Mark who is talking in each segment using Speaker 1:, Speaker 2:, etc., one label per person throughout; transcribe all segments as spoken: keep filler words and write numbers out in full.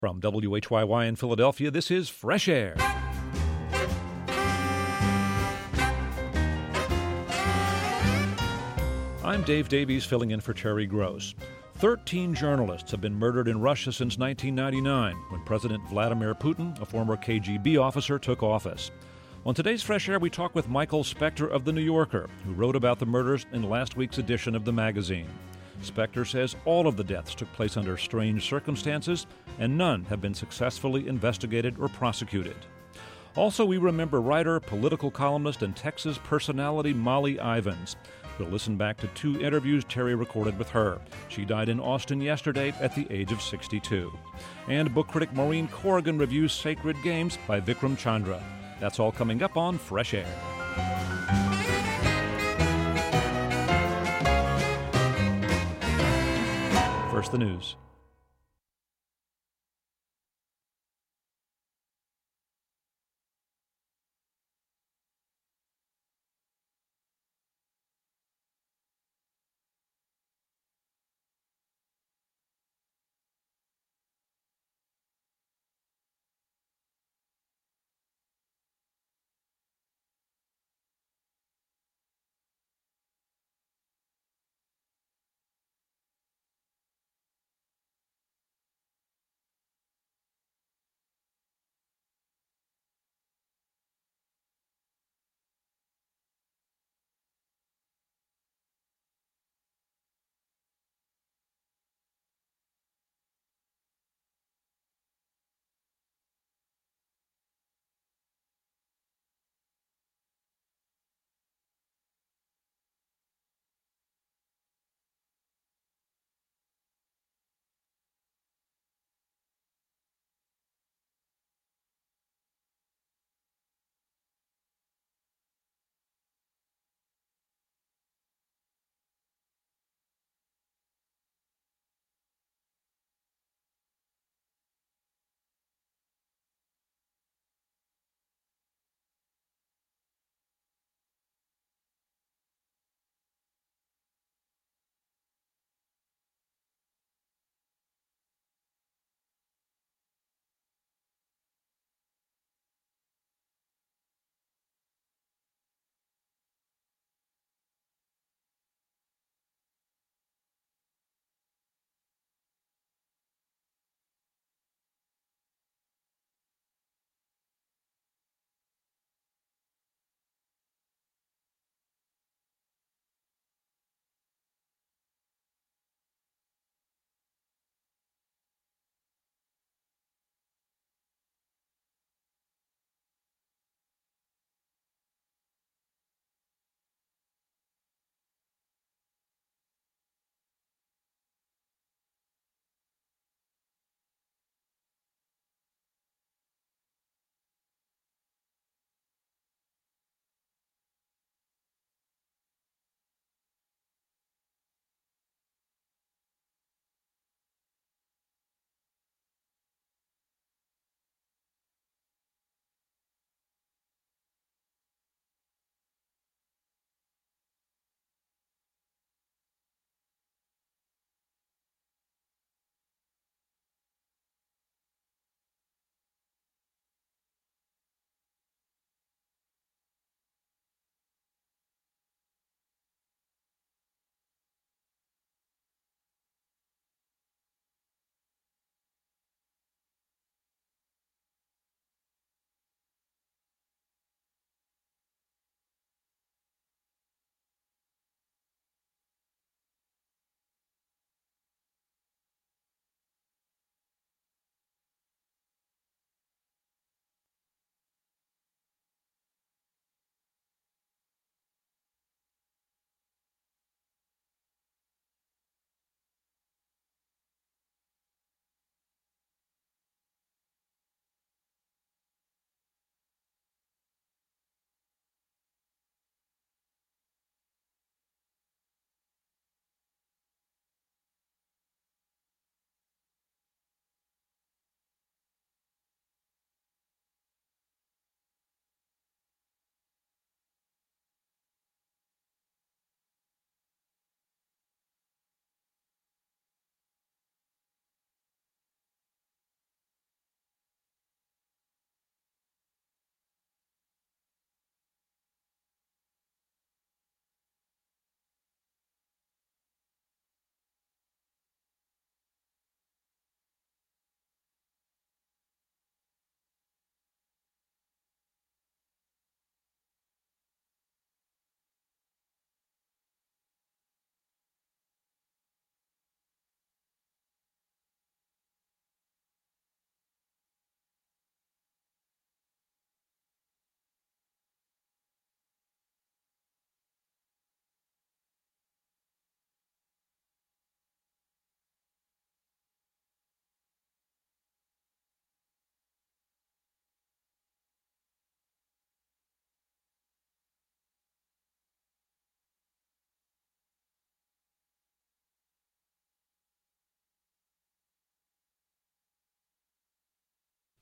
Speaker 1: From W H Y Y in Philadelphia, this is Fresh Air. I'm Dave Davies, filling in for Terry Gross. Thirteen journalists have been murdered in Russia since nineteen ninety-nine, when President Vladimir Putin, a former K G B officer, took office. On today's Fresh Air, we talk with Michael Spector of The New Yorker, who wrote about the murders in last week's edition of the magazine. Spector says all of the deaths took place under strange circumstances, and none have been successfully investigated or prosecuted. Also, we remember writer, political columnist, and Texas personality Molly Ivins. We'll listen back to two interviews Terry recorded with her. She died in Austin yesterday at the age of sixty-two. And book critic Maureen Corrigan reviews Sacred Games by Vikram Chandra. That's all coming up on Fresh Air. First, the news.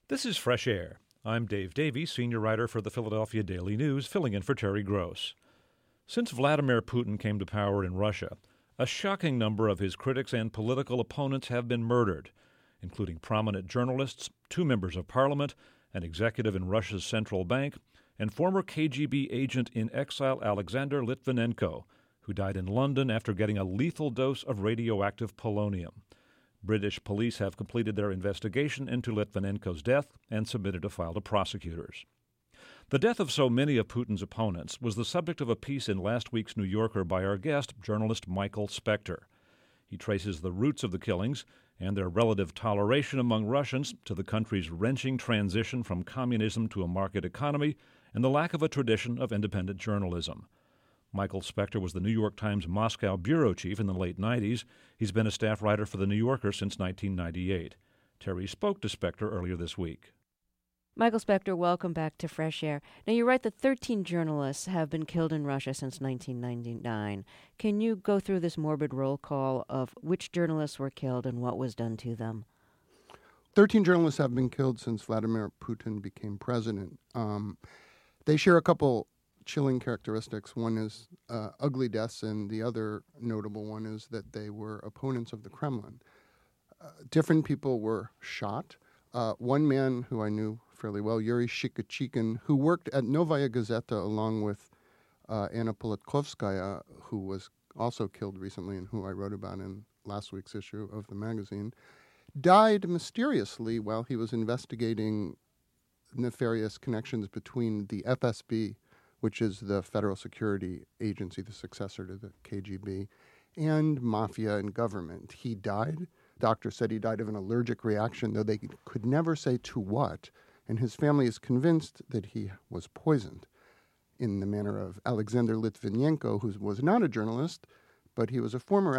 Speaker 1: This is Fresh Air. I'm Dave Davies, senior writer for the Philadelphia Daily News, filling in for Terry Gross. Since Vladimir Putin came to power in Russia, a shocking number of his critics and political opponents have been murdered, including prominent journalists, two members of parliament, an executive in Russia's central bank, and former K G B agent in exile Alexander Litvinenko, who died in London after getting a lethal dose of radioactive polonium. British police have completed their investigation into Litvinenko's death and submitted a file to prosecutors. The death of so many of Putin's opponents was the subject of a piece in last week's New Yorker by our guest, journalist Michael Spector. He traces the roots of the killings and their relative toleration among Russians to the country's wrenching transition from communism to a market economy and the lack of a tradition of independent journalism. Michael Spector was the New York Times Moscow bureau chief in the late nineties. He's been a staff writer for The New Yorker since nineteen ninety-eight. Terry spoke to Spector earlier this week.
Speaker 2: Michael Spector, welcome back to Fresh Air. Now, you write that thirteen journalists have been killed in Russia since nineteen ninety-nine. Can you go through this morbid roll call of which journalists were killed and what was done to them?
Speaker 3: thirteen journalists have been killed since Vladimir Putin became president. Um, they share a couple chilling characteristics. One is uh, ugly deaths, and the other notable one is that they were opponents of the Kremlin. Uh, different people were shot. Uh, one man who I knew fairly well, Yuri Shikachikin, who worked at Novaya Gazeta along with uh, Anna Politkovskaya, who was also killed recently and who I wrote about in last week's issue of the magazine, died mysteriously while he was investigating nefarious connections between the F S B, which is the Federal Security Agency, the successor to the K G B, and mafia and government. He died. Doctor said he died of an allergic reaction, though they could never say to what, and his family is convinced that he was poisoned in the manner of Alexander Litvinenko, who was not a journalist, but he was a former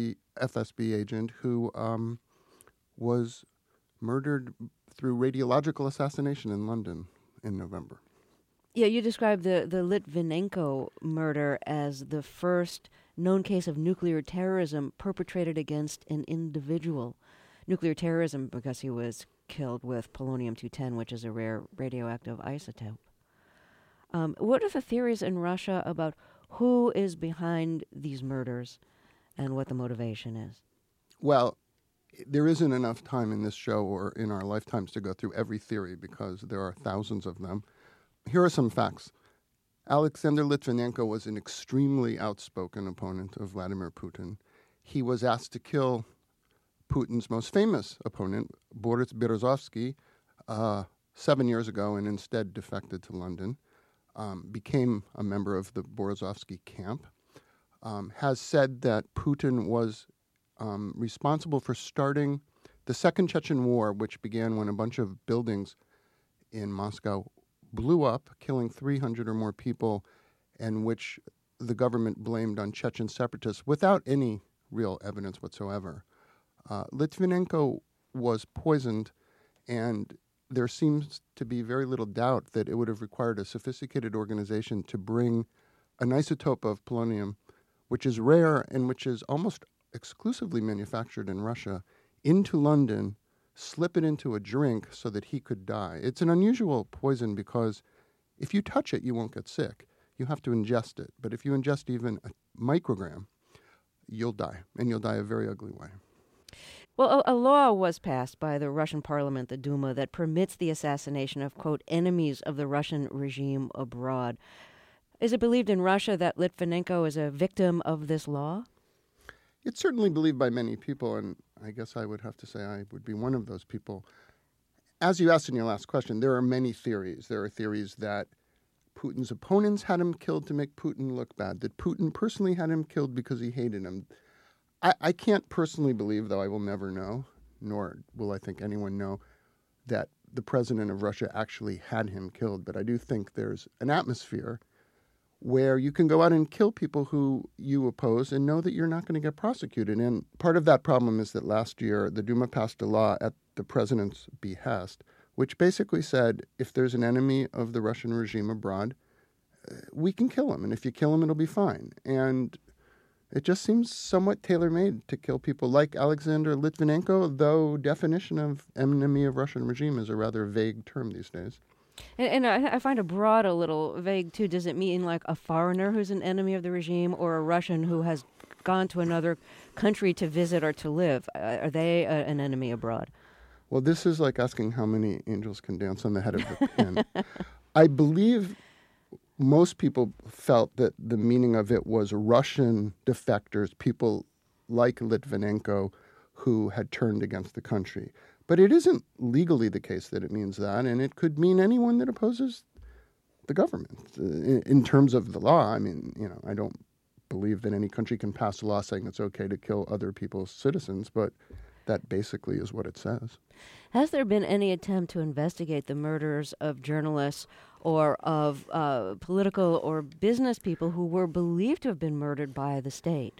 Speaker 3: F S B agent who um, was murdered through radiological assassination in London in November.
Speaker 2: Yeah, you described the, the Litvinenko murder as the first known case of nuclear terrorism perpetrated against an individual. Nuclear terrorism because he was killed with polonium two ten, which is a rare radioactive isotope. Um, what are the theories in Russia about who is behind these murders and what the motivation is? Well,
Speaker 3: there isn't enough time in this show or in our lifetimes to go through every theory because there are thousands of them. Here are some facts. Alexander Litvinenko was an extremely outspoken opponent of Vladimir Putin. He was asked to kill Putin's most famous opponent, Boris Berezovsky, uh, seven years ago and instead defected to London, um, became a member of the Berezovsky camp, um, has said that Putin was um, responsible for starting the Second Chechen War, which began when a bunch of buildings in Moscow blew up, killing three hundred or more people, and which the government blamed on Chechen separatists without any real evidence whatsoever. Uh, Litvinenko was poisoned, and there seems to be very little doubt that it would have required a sophisticated organization to bring an isotope of polonium, which is rare and which is almost exclusively manufactured in Russia, into London, slip it into a drink so that he could die. It's an unusual poison because if you touch it, you won't get sick. You have to ingest it. But if you ingest even a microgram, you'll die, and you'll die a very ugly way.
Speaker 2: Well, a, a law was passed by the Russian parliament, the Duma, that permits the assassination of, quote, enemies of the Russian regime abroad. Is it believed in Russia that Litvinenko is a victim of this law?
Speaker 3: It's certainly believed by many people, and I guess I would have to say I would be one of those people. As you asked in your last question, there are many theories. There are theories that Putin's opponents had him killed to make Putin look bad, that Putin personally had him killed because he hated him. I, I can't personally believe, though I will never know, nor will I think anyone know, that the president of Russia actually had him killed. But I do think there's an atmosphere where you can go out and kill people who you oppose and know that you're not going to get prosecuted. And part of that problem is that last year the Duma passed a law at the president's behest, which basically said if there's an enemy of the Russian regime abroad, uh, we can kill him. And if you kill him, it'll be fine. And It just seems somewhat tailor-made to kill people like Alexander Litvinenko, though definition of enemy of Russian regime is a rather vague term these days.
Speaker 2: And, and I, I find abroad a little vague, too. Does it mean like a foreigner who's an enemy of the regime or a Russian who has gone to another country to visit or to live? Uh, are they a, an enemy abroad?
Speaker 3: Well, this is like asking how many angels can dance on the head of the pin. I believe most people felt that the meaning of it was Russian defectors, people like Litvinenko who had turned against the country. But it isn't legally the case that it means that, and it could mean anyone that opposes the government. Uh, in, in terms of the law, I mean, you know, I don't believe that any country can pass a law saying it's okay to kill other people's citizens, but that basically is what it says.
Speaker 2: Has there been any attempt to investigate the murders of journalists or of uh, political or business people who were believed to have been murdered by the state?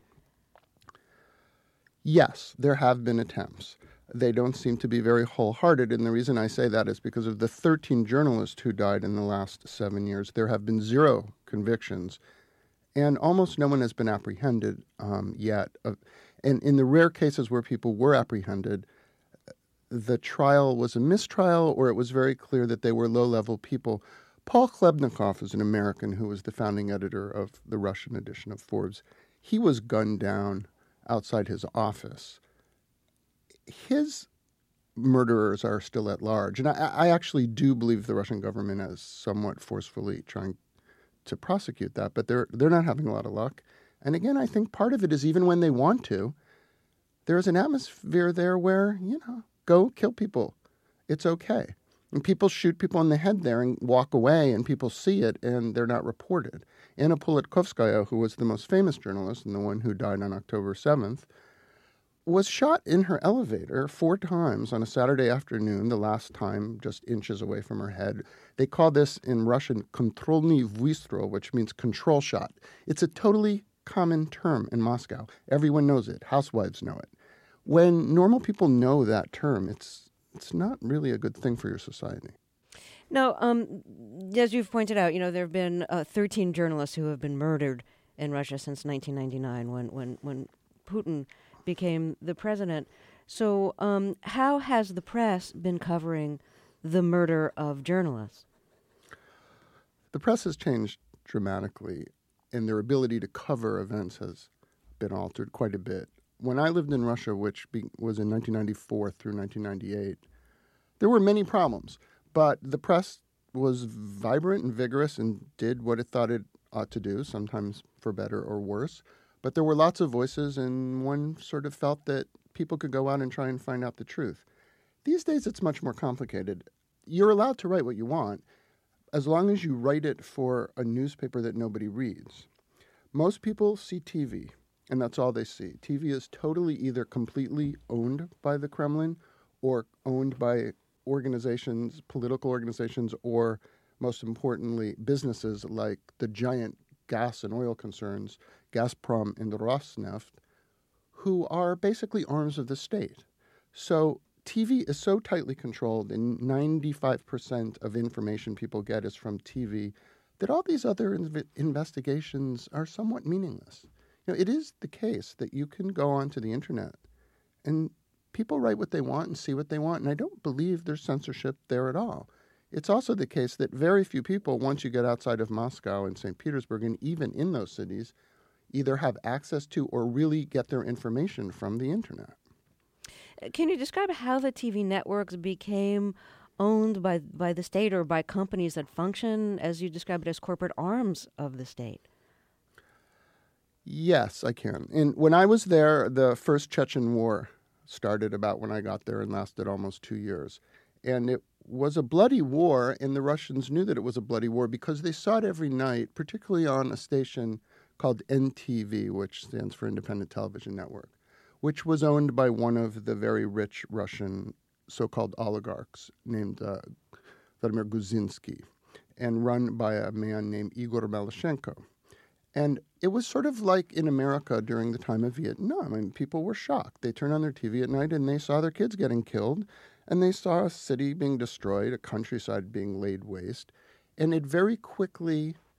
Speaker 3: Yes, there have been attempts. They don't seem to be very wholehearted, and the reason I say that is because of the thirteen journalists who died in the last seven years. There have been zero convictions, and almost no one has been apprehended um, yet. Uh, and in the rare cases where people were apprehended, the trial was a mistrial, or it was very clear that they were low-level people. Paul Klebnikov is an American who was the founding editor of the Russian edition of Forbes. He was gunned down outside his office. His murderers are still at large. And I, I actually do believe the Russian government is somewhat forcefully trying to prosecute that, but they're they're not having a lot of luck. And again, I think part of it is even when they want to, there's an atmosphere there where, you know, go kill people. It's okay. And people shoot people in the head there and walk away, and people see it, and they're not reported. Anna Politkovskaya, who was the most famous journalist and the one who died on October seventh, was shot in her elevator four times on a Saturday afternoon, the last time just inches away from her head. They call this in Russian kontrolny vysтрел, which means control shot. It's a totally common term in Moscow. Everyone knows it. Housewives know it. When normal people know that term, it's it's not really a good thing for your society.
Speaker 2: No, um, as you've pointed out, you know, there have been uh, thirteen journalists who have been murdered in Russia since nineteen ninety-nine when, when, when Putin became the president. So um, how has the press been covering the murder of journalists?
Speaker 3: The press has changed dramatically, and their ability to cover events has been altered quite a bit. When I lived in Russia, which be, was in nineteen ninety-four through nineteen ninety-eight, there were many problems, but the press was vibrant and vigorous and did what it thought it ought to do, sometimes for better or worse. But there were lots of voices, and one sort of felt that people could go out and try and find out the truth. These days, it's much more complicated. You're allowed to write what you want, as long as you write it for a newspaper that nobody reads. Most people see T V, and that's all they see. T V is totally either completely owned by the Kremlin or owned by organizations, political organizations, or most importantly, businesses like the giant gas and oil concerns, Gazprom and Rosneft, who are basically arms of the state. So T V is so tightly controlled, and ninety-five percent of information people get is from T V, that all these other inv- investigations are somewhat meaningless. You know, it is the case that you can go onto the internet and people write what they want and see what they want, and I don't believe there's censorship there at all. It's also the case that very few people, once you get outside of Moscow and Saint Petersburg, and even in those cities, either have access to or really get their information from the internet.
Speaker 2: Can you describe how the T V networks became owned by, by the state or by companies that function, as you described it, as corporate arms of the state?
Speaker 3: Yes, I can. And when I was there, the first Chechen War started about when I got there and lasted almost two years. And it was a bloody war, and the Russians knew that it was a bloody war because they saw it every night, particularly on a station called N T V, which stands for Independent Television Network, which was owned by one of the very rich Russian so-called oligarchs named uh, Vladimir Guzinsky, and run by a man named Igor Malyshenko. And it was sort of like in America during the time of Vietnam. I mean, people were shocked. They turned on their T V at night and they saw their kids getting killed, and they saw a city being destroyed, a countryside being laid waste, and it very quickly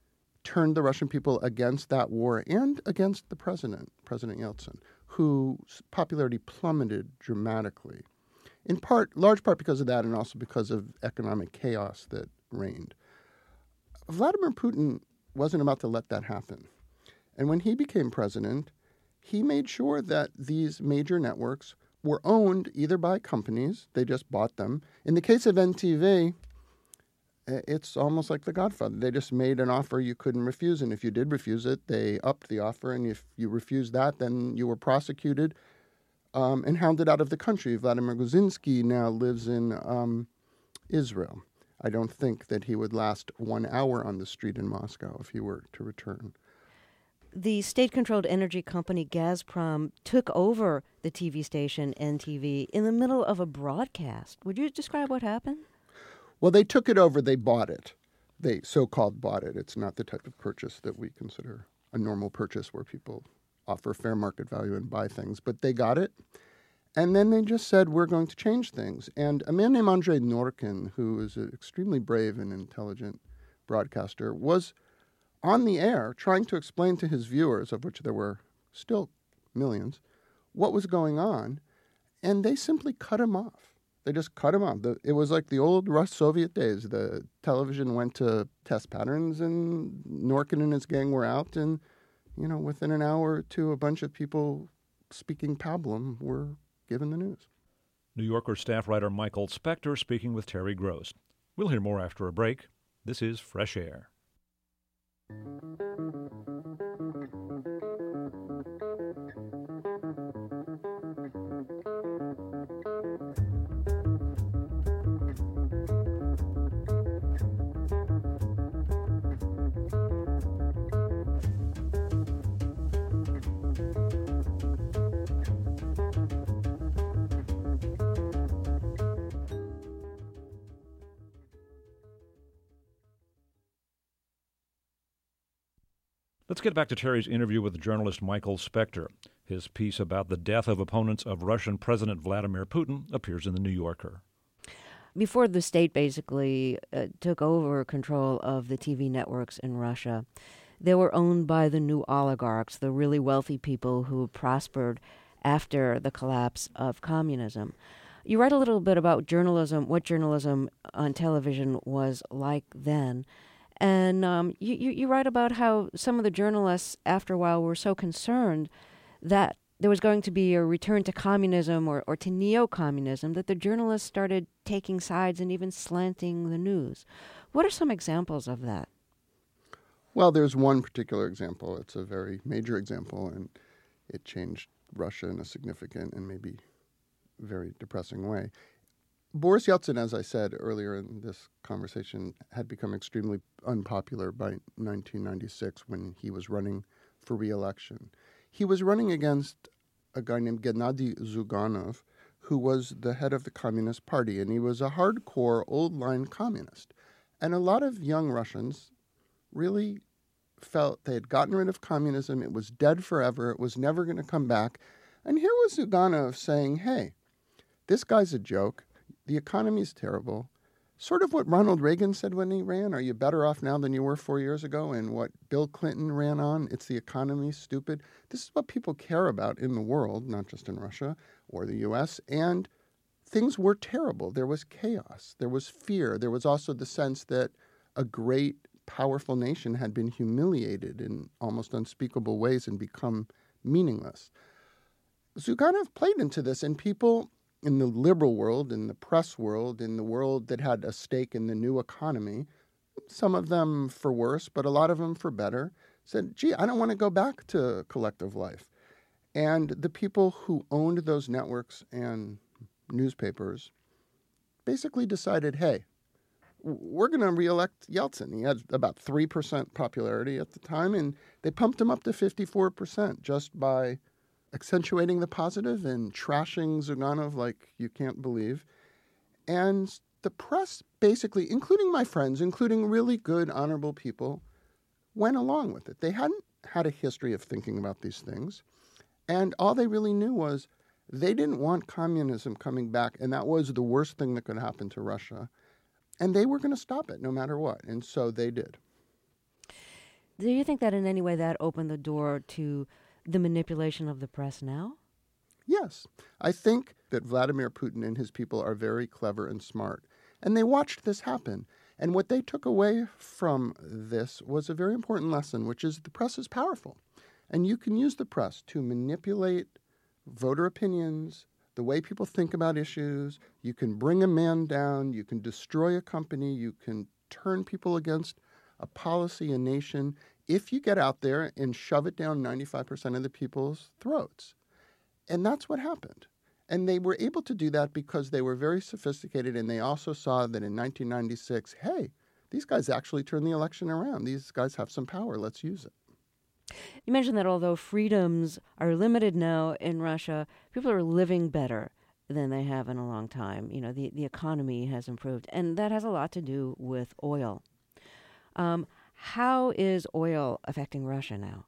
Speaker 3: turned the Russian people against that war and against the president, President Yeltsin, whose popularity plummeted dramatically, in part, large part because of that and also because of economic chaos that reigned. Vladimir Putin wasn't about to let that happen. And when he became president, he made sure that these major networks were owned either by companies, they just bought them. In the case of N T V, it's almost like The Godfather. They just made an offer you couldn't refuse, and if you did refuse it, they upped the offer, and if you refused that, then you were prosecuted um, and hounded out of the country. Vladimir Guzinski now lives in um, Israel. I don't think that he would last one hour on the street in Moscow if he were to return.
Speaker 2: The state-controlled energy company Gazprom took over the T V station N T V in the middle of a broadcast. Would you describe what happened?
Speaker 3: Well, they took it over. They bought it. They so-called bought it. It's not the type of purchase that we consider a normal purchase where people offer fair market value and buy things. But they got it. And then they just said, we're going to change things. And a man named Andrei Norkin, who is an extremely brave and intelligent broadcaster, was on the air trying to explain to his viewers, of which there were still millions, what was going on, and they simply cut him off. They just cut him off. The, it was like the old Rus Soviet days. The television went to test patterns, and Norkin and his gang were out, and, you know, within an hour or two, a bunch of people speaking pablum were given the news.
Speaker 1: New Yorker staff writer Michael Spector speaking with Terry Gross. We'll hear more after a break. This is Fresh Air. Let's get back to Terry's interview with journalist Michael Spector. His piece about the death of opponents of Russian President Vladimir Putin appears in The New Yorker.
Speaker 2: Before the state basically uh, took over control of the T V networks in Russia, they were owned by the new oligarchs, the really wealthy people who prospered after the collapse of communism. You write a little bit about journalism, what journalism on television was like then. And um, you, you, you write about how some of the journalists, after a while, were so concerned that there was going to be a return to communism or, or to neo-communism that the journalists started taking sides and even slanting the news. What are some examples of that?
Speaker 3: Well, there's one particular example. It's a very major example, and it changed Russia in a significant and maybe very depressing way. Boris Yeltsin, as I said earlier in this conversation, had become extremely unpopular by nineteen ninety-six when he was running for re-election. He was running against a guy named Gennady Zyuganov, who was the head of the Communist Party, and he was a hardcore, old-line communist. And a lot of young Russians really felt they had gotten rid of communism, it was dead forever, it was never going to come back. And here was Zyuganov saying, hey, this guy's a joke. The economy's terrible. Sort of what Ronald Reagan said when he ran. Are you better off now than you were four years ago? And what Bill Clinton ran on, it's the economy, stupid. This is what people care about in the world, not just in Russia or the U S. And things were terrible. There was chaos. There was fear. There was also the sense that a great, powerful nation had been humiliated in almost unspeakable ways and become meaningless. Zyuganov played into this, and people in the liberal world, in the press world, in the world that had a stake in the new economy, some of them for worse, but a lot of them for better, said, gee, I don't want to go back to collective life. And the people who owned those networks and newspapers basically decided, hey, we're going to reelect Yeltsin. He had about three percent popularity at the time, and they pumped him up to fifty-four percent just by accentuating the positive and trashing Zyuganov like you can't believe. And the press basically, including my friends, including really good, honorable people, went along with it. They hadn't had a history of thinking about these things. And all they really knew was they didn't want communism coming back, and that was the worst thing that could happen to Russia. And they were going to stop it no matter what. And so they did.
Speaker 2: Do you think that in any way that opened the door to the manipulation of the press now?
Speaker 3: Yes. I think that Vladimir Putin and his people are very clever and smart. And they watched this happen. And what they took away from this was a very important lesson, which is the press is powerful. And you can use the press to manipulate voter opinions, the way people think about issues. You can bring a man down. You can destroy a company. You can turn people against a policy, a nation, if you get out there and shove it down ninety-five percent of the people's throats. And that's what happened. And they were able to do that because they were very sophisticated, and they also saw that in nineteen ninety-six, hey, these guys actually turned the election around. These guys have some power. Let's use it.
Speaker 2: You mentioned that although freedoms are limited now in Russia, people are living better than they have in a long time. You know, the, the economy has improved, and that has a lot to do with oil. Um, how is oil affecting Russia now?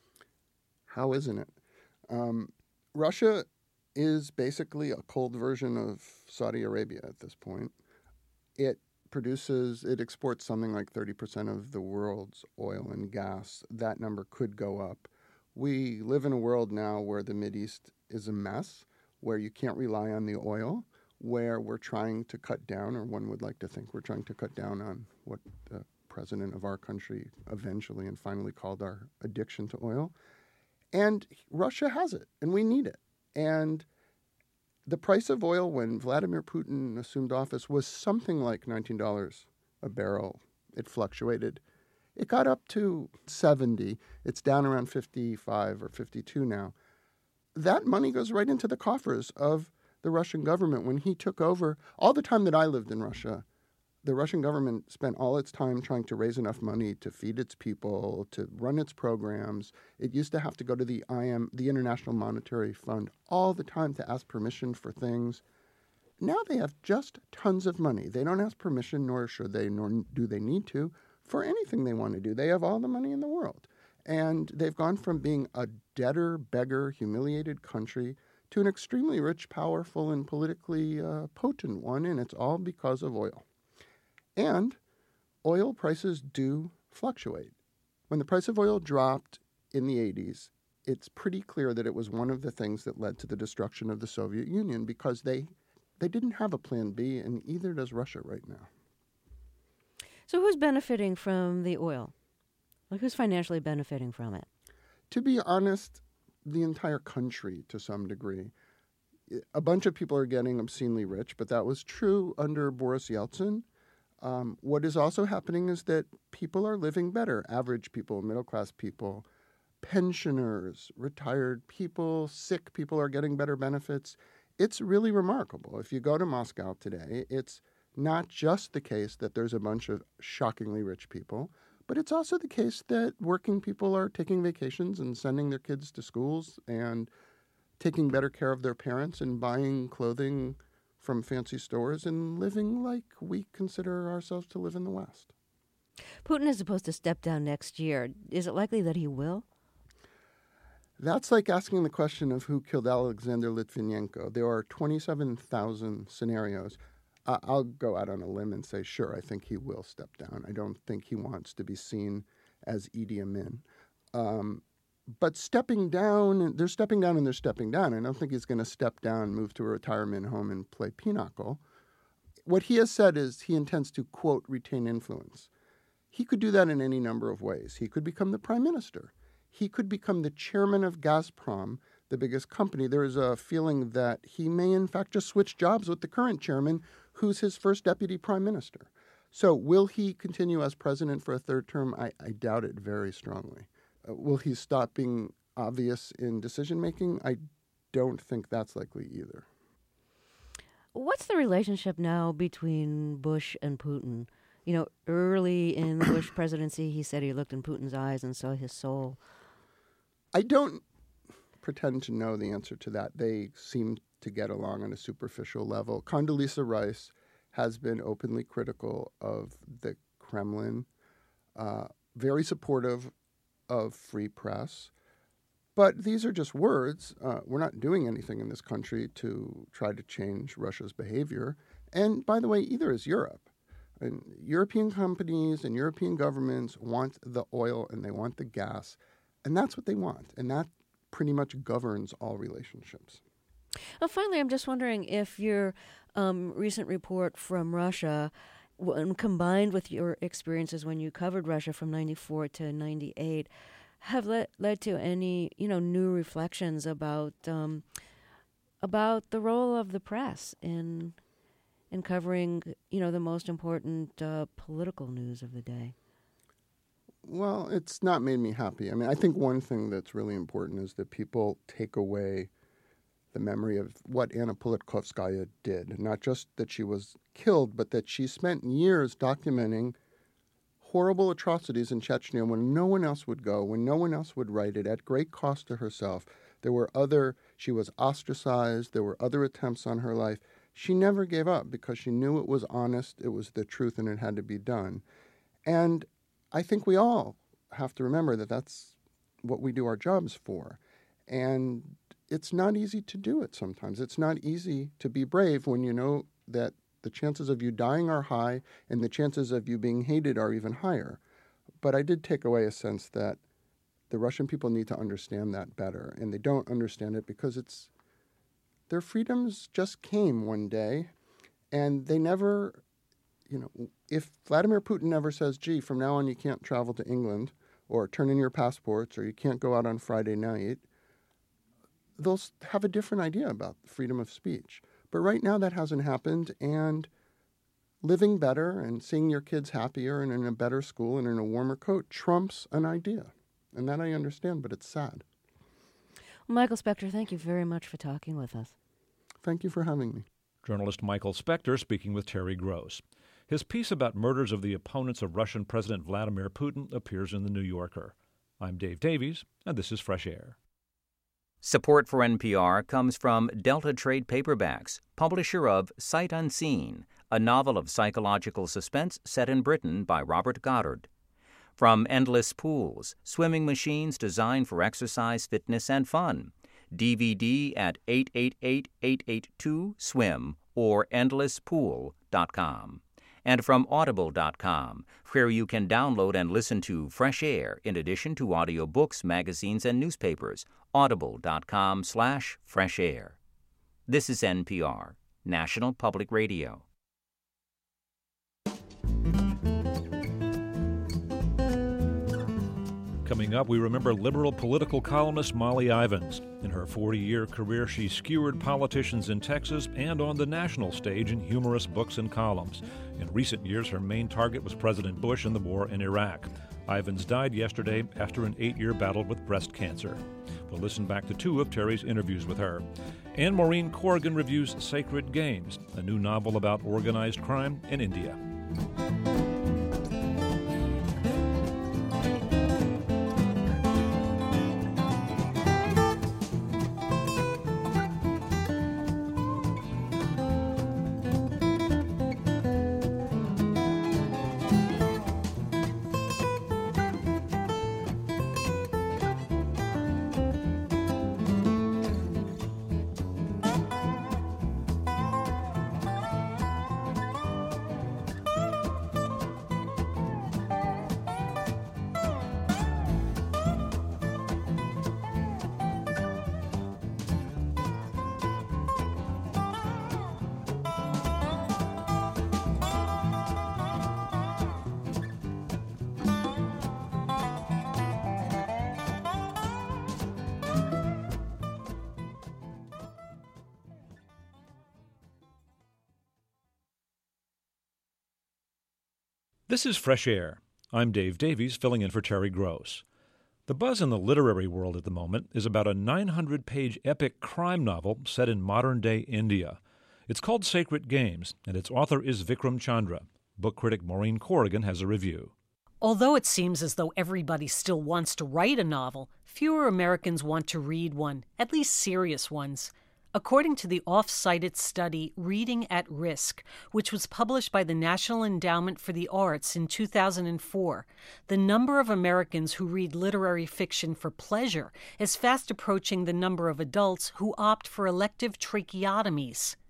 Speaker 3: How isn't it? Um, Russia is basically a cold version of Saudi Arabia at this point. It produces, it exports something like thirty percent of the world's oil and gas. That number could go up. We live in a world now where the Mideast is a mess, where you can't rely on the oil, where we're trying to cut down, or one would like to think we're trying to cut down on what the president of our country eventually and finally called our addiction to oil. And Russia has it, and we need it. And the price of oil when Vladimir Putin assumed office was something like nineteen dollars a barrel. It fluctuated. It got up to seventy. It's down around fifty-five or fifty-two now. That money goes right into the coffers of the Russian government. When he took over, all the time that I lived in Russia, the Russian government spent all its time trying to raise enough money to feed its people, to run its programs. It used to have to go to the I M, the International Monetary Fund, all the time to ask permission for things. Now they have just tons of money. They don't ask permission, nor should they, nor do they need to, for anything they want to do. They have all the money in the world. And they've gone from being a debtor, beggar, humiliated country to an extremely rich, powerful, and politically uh, potent one, and it's all because of oil. And oil prices do fluctuate. When the price of oil dropped in the eighties, it's pretty clear that it was one of the things that led to the destruction of the Soviet Union, because they, they didn't have a plan B, and either does Russia right now.
Speaker 2: So who's benefiting from the oil? Like, who's financially benefiting from it?
Speaker 3: To be honest, the entire country to some degree. A bunch of people are getting obscenely rich, but that was true under Boris Yeltsin. Um, what is also happening is that people are living better. Average people, middle-class people, pensioners, retired people, sick people are getting better benefits. It's really remarkable. If you go to Moscow today, it's not just the case that there's a bunch of shockingly rich people, but it's also the case that working people are taking vacations and sending their kids to schools and taking better care of their parents and buying clothing from fancy stores and living like we consider ourselves to live in the West.
Speaker 2: Putin is supposed to step down next year. Is it likely that he will?
Speaker 3: That's like asking the question of who killed Alexander Litvinenko. There are twenty-seven thousand scenarios. Uh, I'll go out on a limb and say, sure, I think he will step down. I don't think he wants to be seen as Idi Amin. Um, But stepping down, they're stepping down and they're stepping down. I don't think he's going to step down, move to a retirement home, and play pinochle. What he has said is he intends to, quote, retain influence. He could do that in any number of ways. He could become the prime minister. He could become the chairman of Gazprom, the biggest company. There is a feeling that he may, in fact, just switch jobs with the current chairman, who's his first deputy prime minister. So will he continue as president for a third term? I, I doubt it very strongly. Uh, will he stop being obvious in decision-making? I don't think that's likely either.
Speaker 2: What's the relationship now between Bush and Putin? You know, early in the Bush presidency, he said he looked in Putin's eyes and saw his soul.
Speaker 3: I don't pretend to know the answer to that. They seem to get along on a superficial level. Condoleezza Rice has been openly critical of the Kremlin, uh, very supportive of free press. But these are just words. Uh, we're not doing anything in this country to try to change Russia's behavior. And by the way, either is Europe. And European companies and European governments want the oil and they want the gas, and that's what they want. And that pretty much governs all relationships.
Speaker 2: Well, finally, I'm just wondering if your um, recent report from Russia, when combined with your experiences when you covered Russia from ninety-four to ninety-eight, have led led to any, you know, new reflections about um, about the role of the press in in covering, you know, the most important uh, political news of the day.
Speaker 3: Well, it's not made me happy. I mean, I think one thing that's really important is that people take away the memory of what Anna Politkovskaya did. Not just that she was killed, but that she spent years documenting horrible atrocities in Chechnya when no one else would go, when no one else would write it, at great cost to herself. There were other, she was ostracized, there were other attempts on her life. She never gave up because she knew it was honest, it was the truth, and it had to be done. And I think we all have to remember that that's what we do our jobs for. And it's not easy to do it sometimes. It's not easy to be brave when you know that the chances of you dying are high and the chances of you being hated are even higher. But I did take away a sense that the Russian people need to understand that better, and they don't understand it because it's their freedoms just came one day, and they never, you know, if Vladimir Putin never says, gee, from now on you can't travel to England or turn in your passports or you can't go out on Friday night, they'll have a different idea about freedom of speech. But right now that hasn't happened, and living better and seeing your kids happier and in a better school and in a warmer coat trumps an idea. And that I understand, but it's sad.
Speaker 2: Well, Michael Specter, thank you very much for talking with us.
Speaker 3: Thank you for having me.
Speaker 1: Journalist Michael Specter speaking with Terry Gross. His piece about murders of the opponents of Russian President Vladimir Putin appears in The New Yorker. I'm Dave Davies, and this is Fresh Air.
Speaker 4: Support for N P R comes from Delta Trade Paperbacks, publisher of Sight Unseen, a novel of psychological suspense set in Britain by Robert Goddard. From Endless Pools, swimming machines designed for exercise, fitness, and fun. D V D at eight eight eight, eight eight two, swim or endless pool dot com. And from audible dot com, where you can download and listen to Fresh Air in addition to audiobooks, magazines, and newspapers. audible dot com slash fresh air. This is N P R, National Public Radio.
Speaker 1: Coming up, we remember liberal political columnist Molly Ivins. In her forty-year career, she skewered politicians in Texas and on the national stage in humorous books and columns. In recent years, her main target was President Bush and the war in Iraq. Ivins died yesterday after an eight-year battle with breast cancer. We'll listen back to two of Terry's interviews with her. And Maureen Corrigan reviews Sacred Games, a new novel about organized crime in India. This is Fresh Air. I'm Dave Davies, filling in for Terry Gross. The buzz in the literary world at the moment is about a nine hundred page epic crime novel set in modern-day India. It's called Sacred Games, and its author is Vikram Chandra. Book critic Maureen Corrigan has a review.
Speaker 5: Although it seems as though everybody still wants to write a novel, fewer Americans want to read one, at least serious ones. According to the oft-cited study Reading at Risk, which was published by the National Endowment for the Arts in two thousand four, the number of Americans who read literary fiction for pleasure is fast approaching the number of adults who opt for elective tracheotomies.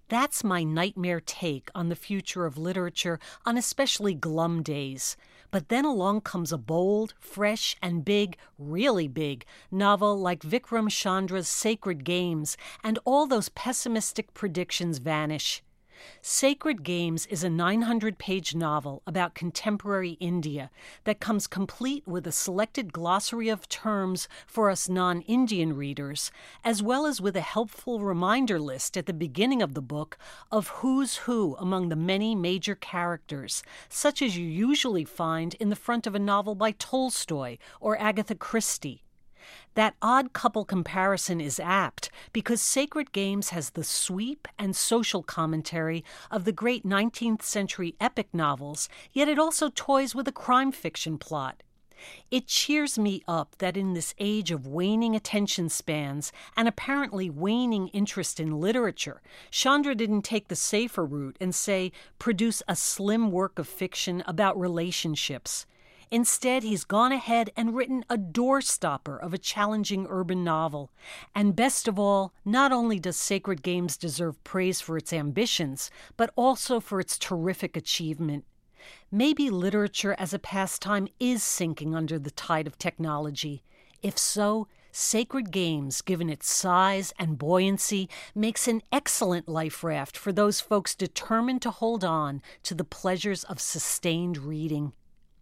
Speaker 5: That's my nightmare take on the future of literature on especially glum days. But then along comes a bold, fresh, and big, really big, novel like Vikram Chandra's Sacred Games, and all those pessimistic predictions vanish. Sacred Games is a nine hundred page novel about contemporary India that comes complete with a selected glossary of terms for us non-Indian readers, as well as with a helpful reminder list at the beginning of the book of who's who among the many major characters, such as you usually find in the front of a novel by Tolstoy or Agatha Christie. That odd couple comparison is apt because Sacred Games has the sweep and social commentary of the great nineteenth century epic novels, yet it also toys with a crime fiction plot. It cheers me up that in this age of waning attention spans and apparently waning interest in literature, Chandra didn't take the safer route and say, produce a slim work of fiction about relationships. Instead, he's gone ahead and written a doorstopper of a challenging urban novel. And best of all, not only does Sacred Games deserve praise for its ambitions, but also for its terrific achievement. Maybe literature as a pastime is sinking under the tide of technology. If so, Sacred Games, given its size and buoyancy, makes an excellent life raft for those folks determined to hold on to the pleasures of sustained reading.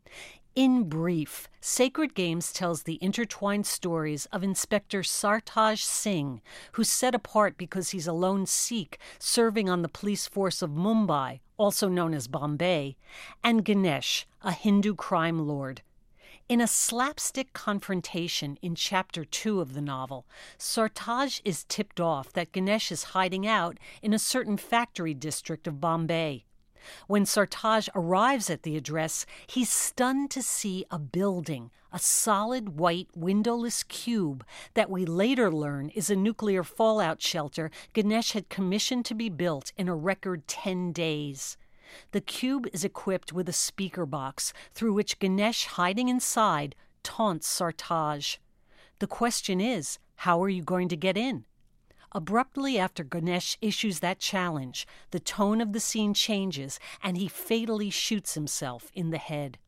Speaker 5: In brief, Sacred Games tells the intertwined stories of Inspector Sartaj Singh, who's set apart because he's a lone Sikh serving on the police force of Mumbai, also known as Bombay, and Ganesh, a Hindu crime lord. In a slapstick confrontation in Chapter two of the novel, Sartaj is tipped off that Ganesh is hiding out in a certain factory district of Bombay. When Sartaj arrives at the address, he's stunned to see a building, a solid white windowless cube that we later learn is a nuclear fallout shelter Ganesh had commissioned to be built in a record ten days. The cube is equipped with a speaker box through which Ganesh, hiding inside, taunts Sartaj. The question is, how are you going to get in? Abruptly after Ganesh issues that challenge, the tone of the scene changes and he fatally shoots himself in the head.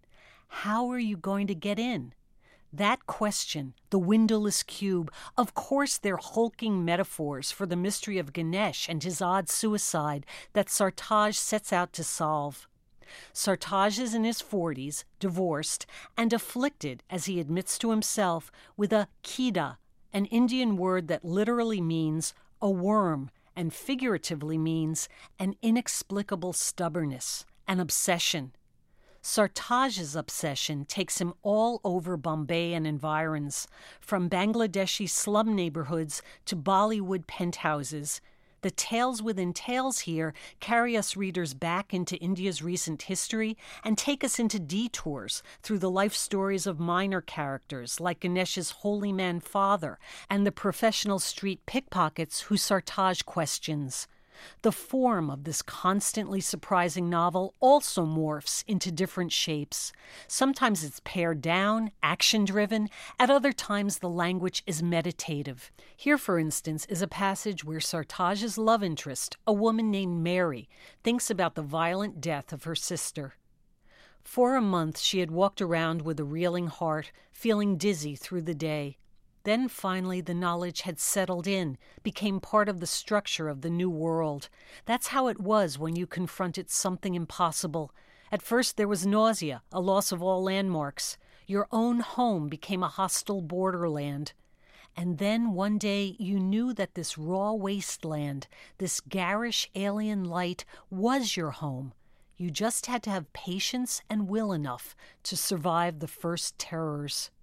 Speaker 5: How are you going to get in? That question, the windowless cube, of course they're hulking metaphors for the mystery of Ganesh and his odd suicide that Sartaj sets out to solve. Sartaj is in his forties, divorced, and afflicted, as he admits to himself, with a kida, an Indian word that literally means a worm and figuratively means an inexplicable stubbornness, an obsession. Sartaj's obsession takes him all over Bombay and environs, from Bangladeshi slum neighborhoods to Bollywood penthouses. The tales within tales here carry us readers back into India's recent history and take us into detours through the life stories of minor characters like Ganesh's holy man father and the professional street pickpockets who Sartaj questions. The form of this constantly surprising novel also morphs into different shapes. Sometimes it's pared down, action-driven. At other times, the language is meditative. Here, for instance, is a passage where Sartaj's love interest, a woman named Mary, thinks about the violent death of her sister. For a month, she had walked around with a reeling heart, feeling dizzy through the day. Then finally the knowledge had settled in, became part of the structure of the new world. That's how it was when you confronted something impossible. At first there was nausea, a loss of all landmarks. Your own home became a hostile borderland. And then one day you knew that this raw wasteland, this garish alien light, was your home. You just had to have patience and will enough to survive the first terrors.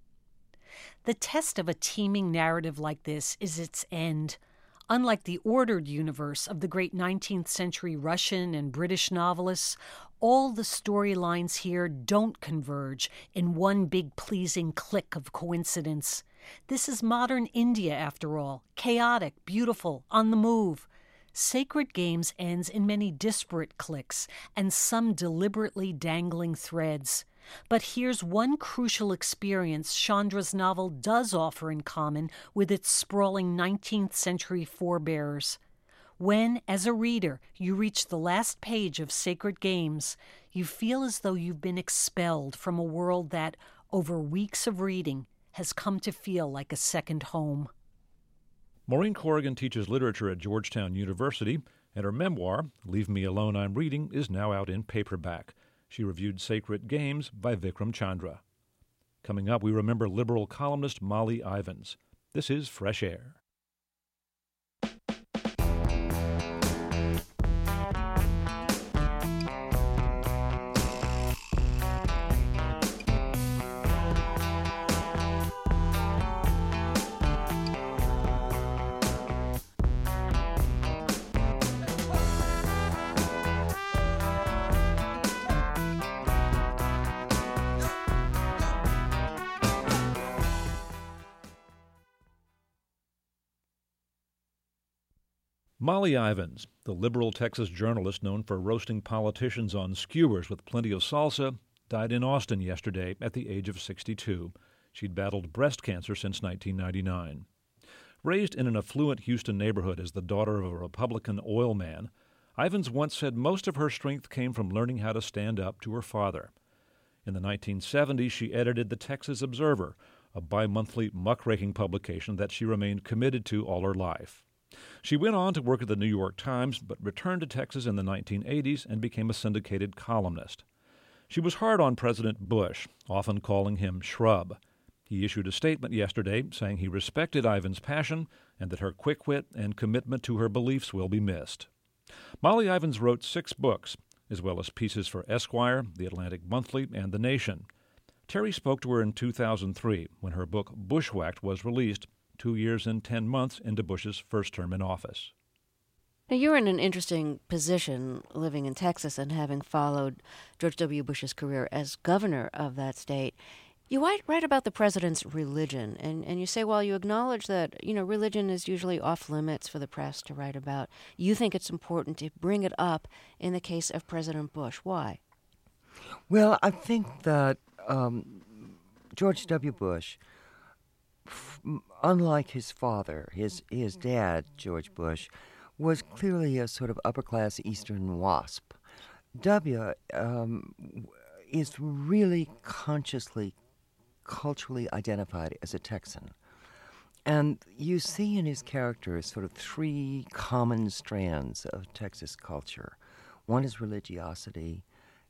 Speaker 5: The test of a teeming narrative like this is its end. Unlike the ordered universe of the great nineteenth century Russian and British novelists, all the storylines here don't converge in one big pleasing click of coincidence. This is modern India, after all, chaotic, beautiful, on the move. Sacred Games ends in many disparate clicks and some deliberately dangling threads. But here's one crucial experience Chandra's novel does offer in common with its sprawling nineteenth century forebears. When, as a reader, you reach the last page of Sacred Games, you feel as though you've been expelled from a world that, over weeks of reading, has come to feel like a second home.
Speaker 1: Maureen Corrigan teaches literature at Georgetown University, and her memoir, Leave Me Alone, I'm Reading, is now out in paperback. She reviewed Sacred Games by Vikram Chandra. Coming up, we remember liberal columnist Molly Ivins. This is Fresh Air. Molly Ivins, the liberal Texas journalist known for roasting politicians on skewers with plenty of salsa, died in Austin yesterday at the age of sixty-two. She'd battled breast cancer since nineteen ninety-nine. Raised in an affluent Houston neighborhood as the daughter of a Republican oil man, Ivins once said most of her strength came from learning how to stand up to her father. In the nineteen seventies, she edited the Texas Observer, a bi-monthly muckraking publication that she remained committed to all her life. She went on to work at the New York Times, but returned to Texas in the nineteen eighties and became a syndicated columnist. She was hard on President Bush, often calling him shrub. He issued a statement yesterday saying he respected Ivins' passion and that her quick wit and commitment to her beliefs will be missed. Molly Ivins wrote six books, as well as pieces for Esquire, The Atlantic Monthly, and The Nation. Terry spoke to her in two thousand three when her book Bushwhacked was released, two years and ten months into Bush's first term in office.
Speaker 2: Now, you're in an interesting position living in Texas and having followed George W. Bush's career as governor of that state. You write, write about the president's religion, and, and you say, well, you acknowledge that, you know, religion is usually off limits for the press to write about. You think it's important to bring it up in the case of President Bush. Why?
Speaker 6: Well, I think that um, George W. Bush, f- unlike his father, his his dad, George Bush, was clearly a sort of upper-class Eastern wasp. W um, is really consciously, culturally identified as a Texan. And you see in his character sort of three common strands of Texas culture. One is religiosity,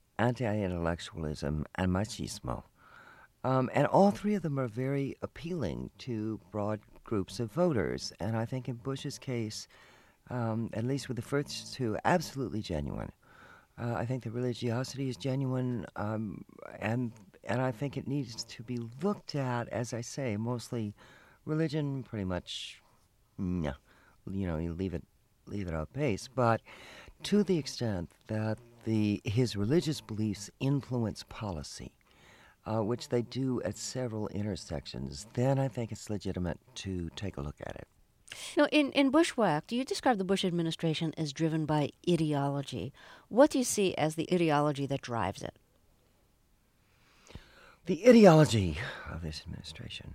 Speaker 6: anti-intellectualism, and machismo. Um, and all three of them are very appealing to broad groups of voters. And I think in Bush's case, um, at least with the first two, absolutely genuine. Uh, I think the religiosity is genuine, um, and and I think it needs to be looked at, as I say, mostly religion, pretty much, yeah, you know, you leave it, leave it out pace. But to the extent that the his religious beliefs influence policy, uh, which they do at several intersections, then I think it's legitimate to take a look at it.
Speaker 2: Now, in, in Bushwhacked, you describe the Bush administration as driven by ideology. What do you see as the ideology that drives it?
Speaker 6: The ideology of this administration.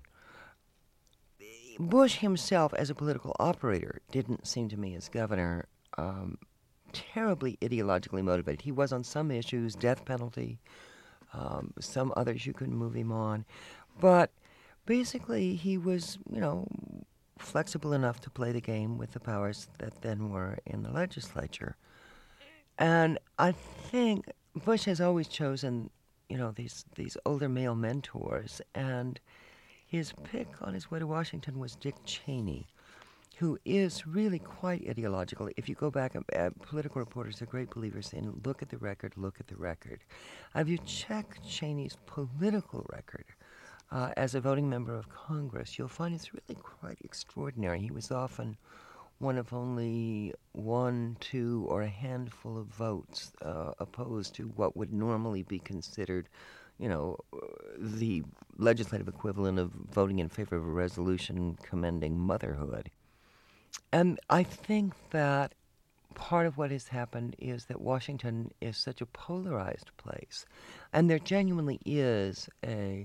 Speaker 6: Bush himself, as a political operator, didn't seem to me as governor um, terribly ideologically motivated. He was on some issues, death penalty, um, some others you couldn't move him on. But basically he was, you know, flexible enough to play the game with the powers that then were in the legislature. And I think Bush has always chosen, you know, these these older male mentors, and his pick on his way to Washington was Dick Cheney, who is really quite ideological. If you go back, uh, political reporters are great believers in look at the record, look at the record. If you check Cheney's political record, Uh, as a voting member of Congress, you'll find it's really quite extraordinary. He was often one of only one, two, or a handful of votes uh, opposed to what would normally be considered, you know, the legislative equivalent of voting in favor of a resolution commending motherhood. And I think that part of what has happened is that Washington is such a polarized place, and there genuinely is a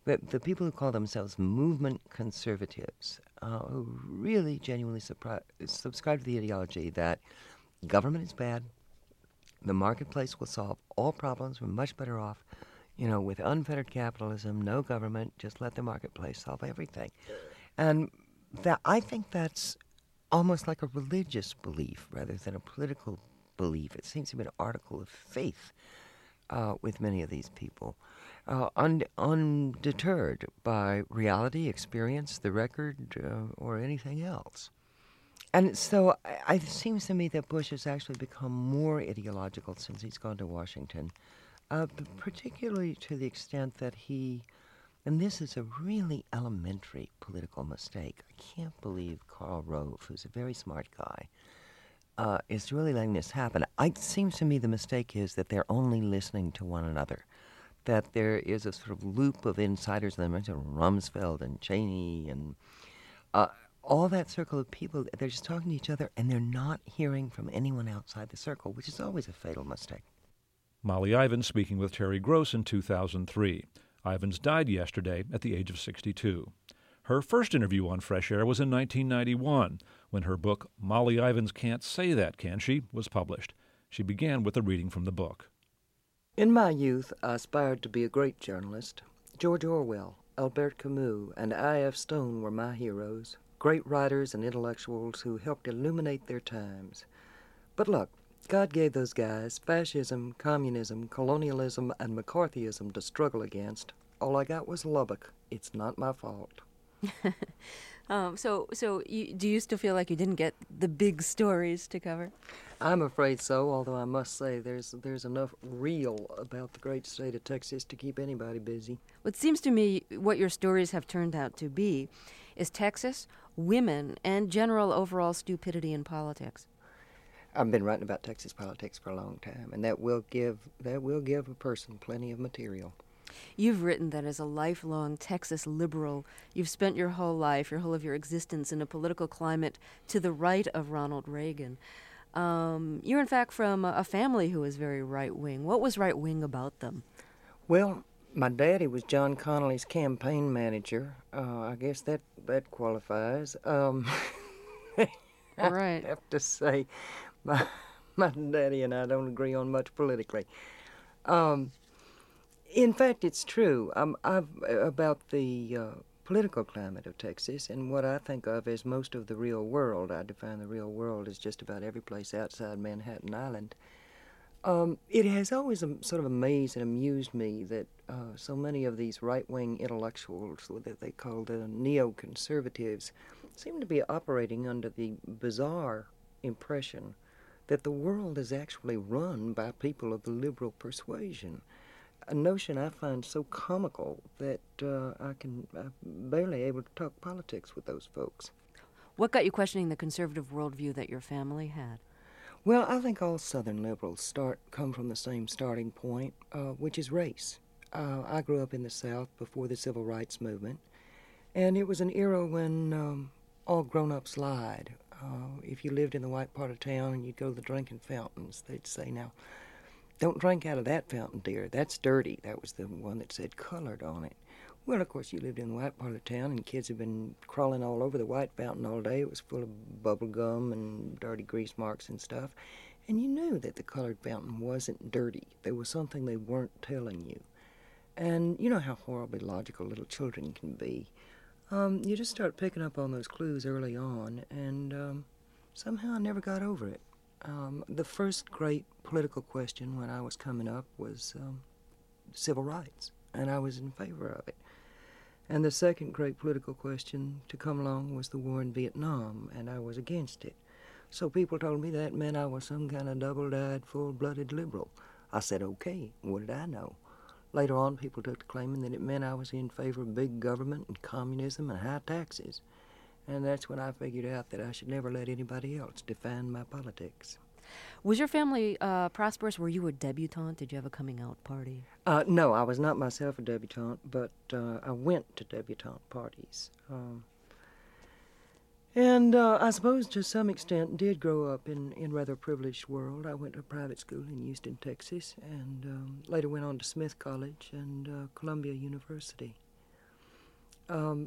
Speaker 6: the, the people who call themselves movement conservatives, uh, who really genuinely supri- subscribe to the ideology that government is bad, the marketplace will solve all problems, we're much better off, you know, with unfettered capitalism, no government, just let the marketplace solve everything. And that I think that's almost like a religious belief rather than a political belief. It seems to be an article of faith uh, with many of these people, uh, un- undeterred by reality, experience, the record, uh, or anything else. And so I, it seems to me that Bush has actually become more ideological since he's gone to Washington, uh, particularly to the extent that he, and this is a really elementary political mistake. I can't believe Karl Rove, who's a very smart guy, uh, is really letting this happen. I, it seems to me the mistake is that they're only listening to one another, that there is a sort of loop of insiders, and Rumsfeld and Cheney and uh, all that circle of people. They're just talking to each other, and they're not hearing from anyone outside the circle, which is always a fatal mistake.
Speaker 1: Molly Ivins speaking with Terry Gross in two thousand three. Ivins died yesterday at the age of sixty-two. Her first interview on Fresh Air was in nineteen ninety-one, when her book, Molly Ivins Can't Say That, Can She?, was published. She began with a reading from the book.
Speaker 7: In my youth, I aspired to be a great journalist. George Orwell, Albert Camus, and I F Stone were my heroes, great writers and intellectuals who helped illuminate their times. But look, God gave those guys fascism, communism, colonialism, and McCarthyism to struggle against. All I got was Lubbock. It's not my fault.
Speaker 2: um, so, so you, do you still feel like you didn't get the big stories to cover?
Speaker 7: I'm afraid so, although I must say there's there's enough real about the great state of Texas to keep anybody busy.
Speaker 2: What seems to me what your stories have turned out to be is Texas, women, and general overall stupidity in politics.
Speaker 7: I've been writing about Texas politics for a long time, and that will give that will give a person plenty of material.
Speaker 2: You've written that as a lifelong Texas liberal, you've spent your whole life, your whole of your existence, in a political climate to the right of Ronald Reagan. Um, you're, in fact, from a family who is very right-wing. What was right-wing about them?
Speaker 7: Well, my daddy was John Connolly's campaign manager. Uh, I guess that, that qualifies. Um,
Speaker 2: right.
Speaker 7: I have to say, my, my daddy and I don't agree on much politically. Um, in fact, it's true um, I've, about the uh, political climate of Texas and what I think of as most of the real world. I define the real world as just about every place outside Manhattan Island. Um, it has always um, sort of amazed and amused me that uh, so many of these right-wing intellectuals, that they call the neoconservatives, seem to be operating under the bizarre impression that the world is actually run by people of the liberal persuasion. A notion I find so comical that uh, I can I'm barely able to talk politics with those folks.
Speaker 2: What got you questioning the conservative worldview that your family had?
Speaker 7: Well, I think all Southern liberals start come from the same starting point, uh, which is race. Uh, I grew up in the South before the Civil Rights Movement, and it was an era when um, all grown-ups lied. Uh, if you lived in the white part of town and you'd go to the drinking fountains, they'd say, now, don't drink out of that fountain, dear. That's dirty. That was the one that said colored on it. Well, of course, you lived in the white part of town, and kids have been crawling all over the white fountain all day. It was full of bubble gum and dirty grease marks and stuff. And you knew that the colored fountain wasn't dirty. There was something they weren't telling you. And you know how horribly logical little children can be. Um, you just start picking up on those clues early on, and um, somehow I never got over it. Um, the first great political question when I was coming up was um, civil rights, and I was in favor of it. And the second great political question to come along was the war in Vietnam, and I was against it. So people told me that meant I was some kind of double-dyed, full-blooded liberal. I said, okay, what did I know? Later on, people took to claiming that it meant I was in favor of big government and communism and high taxes. And that's when I figured out that I should never let anybody else define my politics.
Speaker 2: Was your family uh, prosperous? Were you a debutante? Did you have a coming-out party?
Speaker 7: Uh, no, I was not myself a debutante, but uh, I went to debutante parties. Um, and uh, I suppose to some extent did grow up in, in rather privileged world. I went to a private school in Houston, Texas, and um, later went on to Smith College and uh, Columbia University. Um,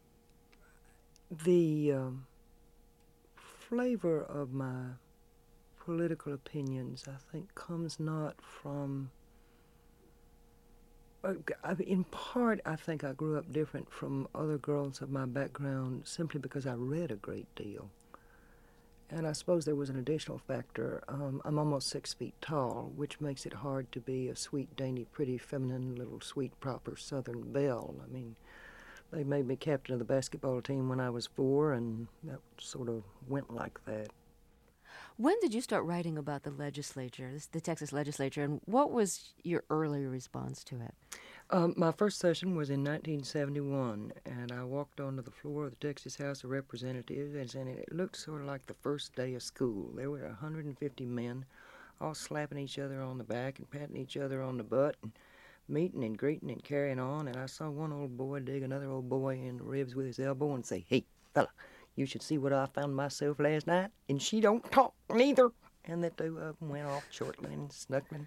Speaker 7: the um, flavor of my political opinions, I think, comes not from... Uh, in part, I think I grew up different from other girls of my background simply because I read a great deal. And I suppose there was an additional factor. Um, I'm almost six feet tall, which makes it hard to be a sweet, dainty, pretty, feminine, little, sweet, proper Southern belle. I mean, they made me captain of the basketball team when I was four, and that sort of went like that.
Speaker 2: When did you start writing about the legislature, the Texas legislature, and what was your early response to it?
Speaker 7: Um, my first session was in nineteen seventy-one, and I walked onto the floor of the Texas House of Representatives, and it looked sort of like the first day of school. There were one hundred fifty men all slapping each other on the back and patting each other on the butt and meeting and greeting and carrying on, and I saw one old boy dig another old boy in the ribs with his elbow and say, "Hey, fella, you should see what I found myself last night, and she don't talk neither." And the two of them went off chortling and snuggling.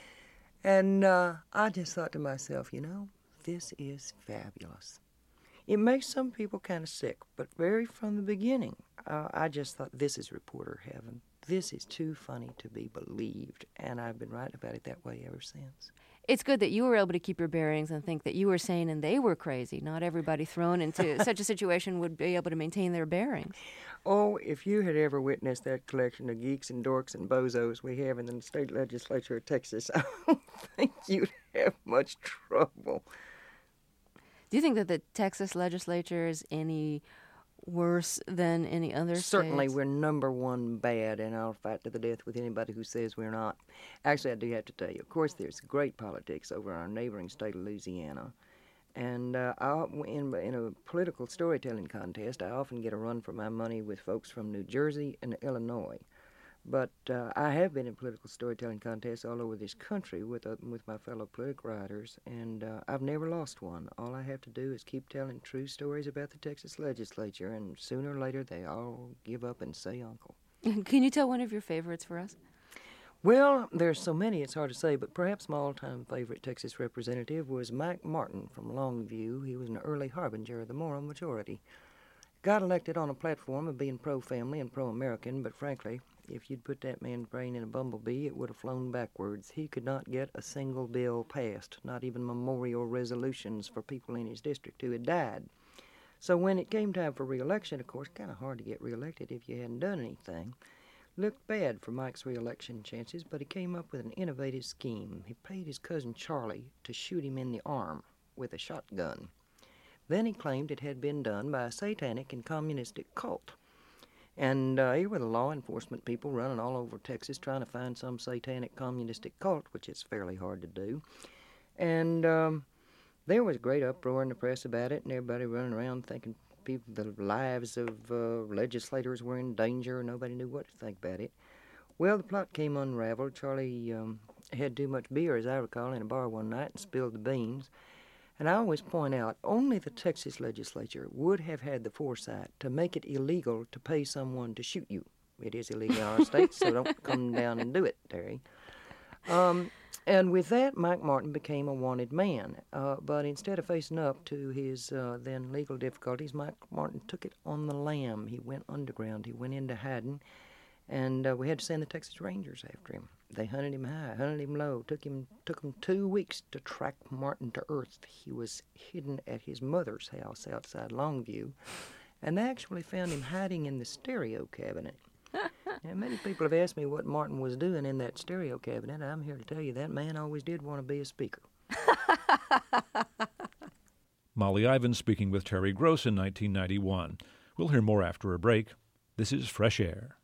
Speaker 7: And uh, I just thought to myself, you know, this is fabulous. It makes some people kind of sick, but very from the beginning, uh, I just thought, this is reporter heaven. This is too funny to be believed, and I've been writing about it that way ever since.
Speaker 2: It's good that you were able to keep your bearings and think that you were sane and they were crazy. Not everybody thrown into such a situation would be able to maintain their bearings.
Speaker 7: Oh, if you had ever witnessed that collection of geeks and dorks and bozos we have in the state legislature of Texas, I don't think you'd have much trouble.
Speaker 2: Do you think that the Texas legislature is any worse than any other
Speaker 7: Certainly,
Speaker 2: states?
Speaker 7: we're number one bad, and I'll fight to the death with anybody who says we're not. Actually, I do have to tell you, of course, there's great politics over our neighboring state of Louisiana. And uh, I, in, in a political storytelling contest, I often get a run for my money with folks from New Jersey and Illinois. But uh, I have been in political storytelling contests all over this country with uh, with my fellow political writers, and uh, I've never lost one. All I have to do is keep telling true stories about the Texas legislature, and sooner or later they all give up and say uncle.
Speaker 2: Can you tell one of your favorites for us?
Speaker 7: Well, there's so many it's hard to say, but perhaps my all-time favorite Texas representative was Mike Martin from Longview. He was an early harbinger of the moral majority. Got elected on a platform of being pro-family and pro-American, but frankly, if you'd put that man's brain in a bumblebee, it would have flown backwards. He could not get a single bill passed, not even memorial resolutions for people in his district who had died. So when it came time for re-election, of course, kind of hard to get re-elected if you hadn't done anything. Looked bad for Mike's re-election chances, but he came up with an innovative scheme. He paid his cousin Charlie to shoot him in the arm with a shotgun. Then he claimed it had been done by a satanic and communistic cult. And uh, here were the law enforcement people running all over Texas trying to find some satanic communistic cult, which is fairly hard to do. And um, there was a great uproar in the press about it, and everybody running around thinking people, the lives of uh, legislators were in danger, and nobody knew what to think about it. Well, the plot came unraveled. Charlie um, had too much beer, as I recall, in a bar one night and spilled the beans. And I always point out, only the Texas legislature would have had the foresight to make it illegal to pay someone to shoot you. It is illegal in our state, so don't come down and do it, Terry. Um, and with that, Mike Martin became a wanted man. Uh, but instead of facing up to his uh, then legal difficulties, Mike Martin took it on the lam. He went underground. He went into hiding. And uh, we had to send the Texas Rangers after him. They hunted him high, hunted him low. Took him took him two weeks to track Martin to earth. He was hidden at his mother's house outside Longview, and they actually found him hiding in the stereo cabinet. And many people have asked me what Martin was doing in that stereo cabinet. I'm here to tell you that man always did want to be a speaker.
Speaker 1: Molly Ivins speaking with Terry Gross in nineteen ninety-one. We'll hear more after a break. This is Fresh Air.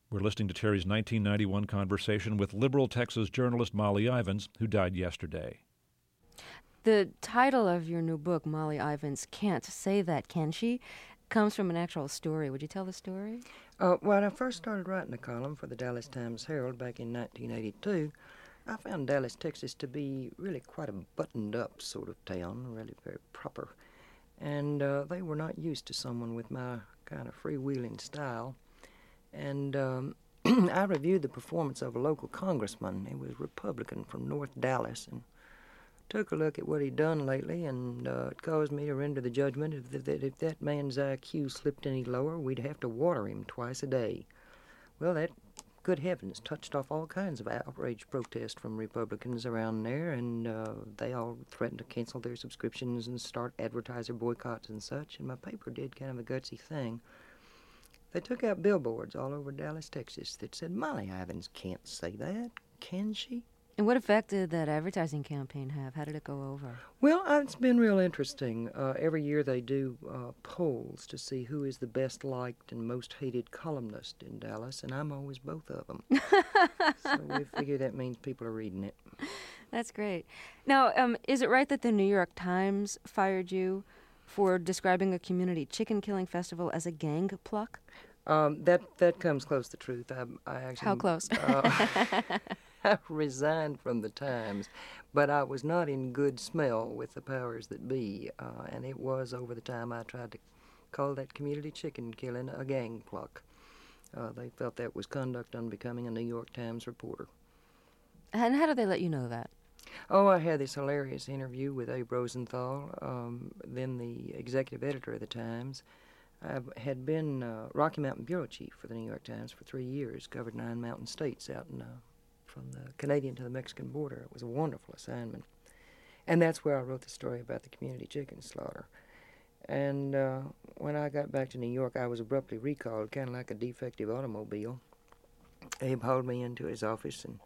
Speaker 1: We're listening to Terry's nineteen ninety-one conversation with liberal Texas journalist Molly Ivins, who died yesterday.
Speaker 2: The title of your new book, Molly Ivins Can't Say That, Can She?, comes from an actual story. Would you tell the story?
Speaker 7: Uh, when I first started writing a column for the Dallas Times-Herald back in nineteen eighty-two, I found Dallas, Texas to be really quite a buttoned-up sort of town, really very proper. And uh, they were not used to someone with my kind of freewheeling style. And um, I reviewed the performance of a local congressman. He was Republican from North Dallas, and took a look at what he'd done lately, and uh, it caused me to render the judgment if, that if that man's I Q slipped any lower, we'd have to water him twice a day. Well, that, good heavens, touched off all kinds of outraged protest from Republicans around there, and uh, they all threatened to cancel their subscriptions and start advertiser boycotts and such, and my paper did kind of a gutsy thing. They took out billboards all over Dallas, Texas that said, Molly Ivins can't say that, can she?
Speaker 2: And what effect did that advertising campaign have? How did it go over?
Speaker 7: Well, uh, it's been real interesting. Uh, every year they do uh, polls to see who is the best liked and most hated columnist in Dallas, and I'm always both of them. So we figure that means people are reading it.
Speaker 2: That's great. Now, um, is it right that the New York Times fired you for describing a community chicken-killing festival as a gang pluck?
Speaker 7: Um, that that comes close to the truth. I, I actually
Speaker 2: How close?
Speaker 7: uh, I resigned from the Times, but I was not in good smell with the powers that be, uh, and it was over the time I tried to call that community chicken killing a gang pluck. Uh, they felt that was conduct unbecoming a New York Times reporter.
Speaker 2: And how did they let you know that?
Speaker 7: Oh, I had this hilarious interview with Abe Rosenthal, um, then the executive editor of the Times. I had been uh, Rocky Mountain bureau chief for the New York Times for three years, covered nine mountain states out in, uh, from the Canadian to the Mexican border. It was a wonderful assignment. And that's where I wrote the story about the community chicken slaughter. And uh, when I got back to New York, I was abruptly recalled, kind of like a defective automobile. Abe hauled me into his office, and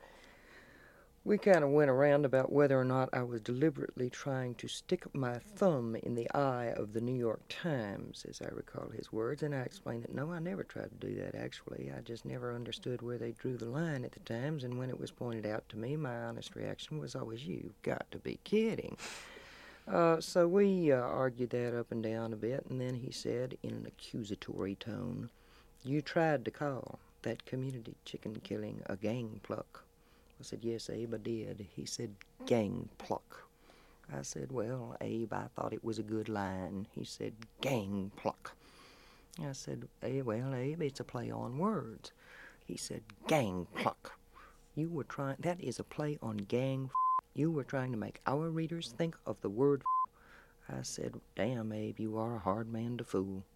Speaker 7: we kind of went around about whether or not I was deliberately trying to stick my thumb in the eye of the New York Times, as I recall his words, and I explained that, no, I never tried to do that, actually. I just never understood where they drew the line at the Times, and when it was pointed out to me, my honest reaction was always, you've got to be kidding. Uh, so we uh, argued that up and down a bit, and then he said, in an accusatory tone, you tried to call that community chicken killing a gang pluck. I said, yes, Abe, I did. He said, gang pluck. I said, well, Abe, I thought it was a good line. He said, gang pluck. I said, hey, well, Abe, it's a play on words. He said, gang pluck. You were trying, that is a play on gang f- You were trying to make our readers think of the word f- I said, damn, Abe, you are a hard man to fool.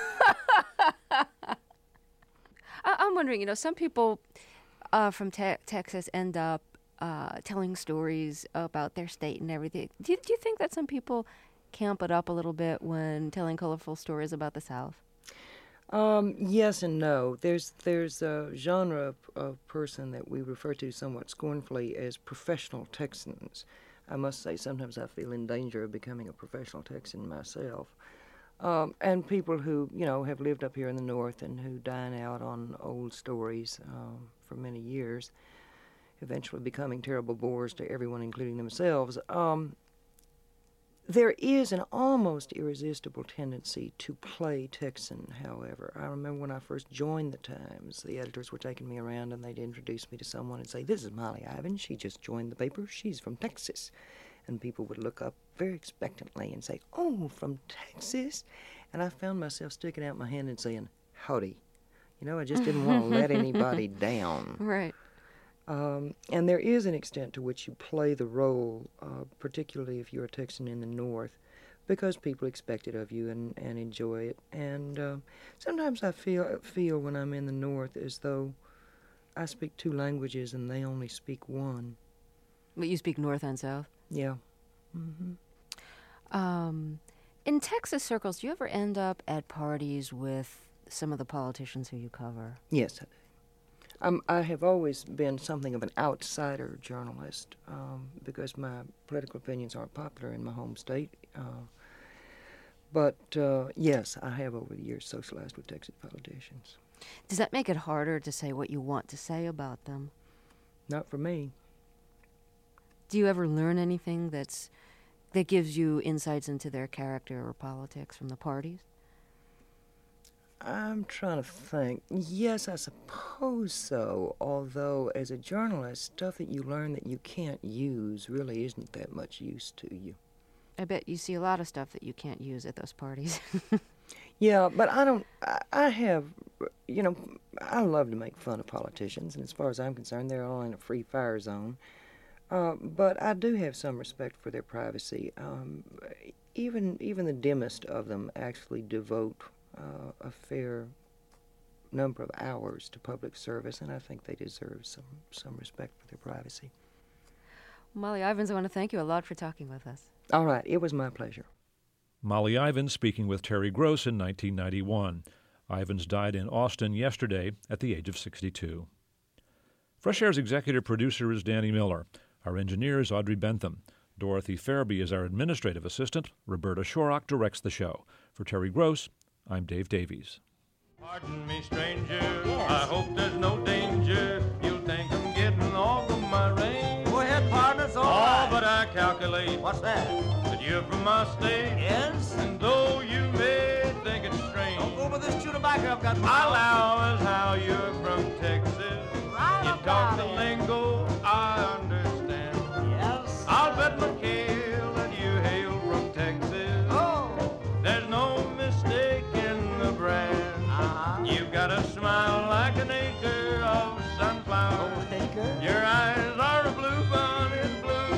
Speaker 2: I- I'm wondering, you know, some people Uh, from te- Texas end up uh, telling stories about their state and everything. Do you, do you think that some people camp it up a little bit when telling colorful stories about the South?
Speaker 7: Um, yes and no. There's there's a genre of, of person that we refer to somewhat scornfully as professional Texans. I must say sometimes I feel in danger of becoming a professional Texan myself. Um, and people who, you know, have lived up here in the North and who dine out on old stories um, for many years, eventually becoming terrible bores to everyone, including themselves. Um, there is an almost irresistible tendency to play Texan, however. I remember when I first joined the Times, the editors were taking me around and they'd introduce me to someone and say, this is Molly Ivins, she just joined the paper, she's from Texas. And people would look up very expectantly and say, oh, from Texas? And I found myself sticking out my hand and saying, howdy. You know, I just didn't want to let anybody down.
Speaker 2: Right.
Speaker 7: Um, and there is an extent to which you play the role, uh, particularly if you're a Texan in the North, because people expect it of you and, and enjoy it. And uh, sometimes I feel feel when I'm in the North as though I speak two languages and they only speak one.
Speaker 2: But you speak North and South?
Speaker 7: Yeah. Mm-hmm.
Speaker 2: Um, in Texas circles, do you ever end up at parties with some of the politicians who you cover?
Speaker 7: Yes, I do. Um, I have always been something of an outsider journalist um, because my political opinions aren't popular in my home state. Uh, but, uh, yes, I have over the years socialized with Texas politicians.
Speaker 2: Does that make it harder to say what you want to say about them?
Speaker 7: Not for me.
Speaker 2: Do you ever learn anything that's that gives you insights into their character or politics from the parties?
Speaker 7: I'm trying to think. Yes, I suppose so. Although, as a journalist, stuff that you learn that you can't use really isn't that much use to you.
Speaker 2: I bet you see a lot of stuff that you can't use at those parties.
Speaker 7: Yeah, but I don't, I, I have, you know, I love to make fun of politicians, and as far as I'm concerned, they're all in a free fire zone. Uh, but I do have some respect for their privacy. Um, even, even the dimmest of them actually devote uh, a fair number of hours to public service, and I think they deserve some, some respect for their privacy.
Speaker 2: Molly Ivins, I want to thank you a lot for talking with us.
Speaker 7: All right, it was my pleasure.
Speaker 1: Molly Ivins speaking with Terry Gross in nineteen ninety-one. Ivins died in Austin yesterday at the age of sixty-two. Fresh Air's executive producer is Danny Miller. Our engineer is Audrey Bentham. Dorothy Fairby is our administrative assistant. Roberta Shorrock directs the show. For Terry Gross, I'm Dave Davies.
Speaker 8: Pardon me, stranger, I hope there's no danger. You'll think I'm getting off of my range.
Speaker 9: Go ahead, partner, it's all
Speaker 8: Oh,
Speaker 9: right.
Speaker 8: but I calculate
Speaker 9: What's that?
Speaker 8: that you're from my state.
Speaker 9: Yes?
Speaker 8: And though you may think it's strange,
Speaker 9: Don't go with this chew tobacco I've got in my
Speaker 8: I
Speaker 9: mouth.
Speaker 8: allow as how you're from Texas.
Speaker 9: Right
Speaker 8: You talk
Speaker 9: about
Speaker 8: the
Speaker 9: it.
Speaker 8: lingo, I understand.
Speaker 9: Yes?
Speaker 8: I'll bet my kale that you hail from Texas.
Speaker 9: Oh.
Speaker 8: There's no mistake in the brand.
Speaker 9: Uh-huh.
Speaker 8: You've got a smile like an acre of sunflowers.
Speaker 9: Oh, acre?
Speaker 8: Your eyes are a blue bonnet blue.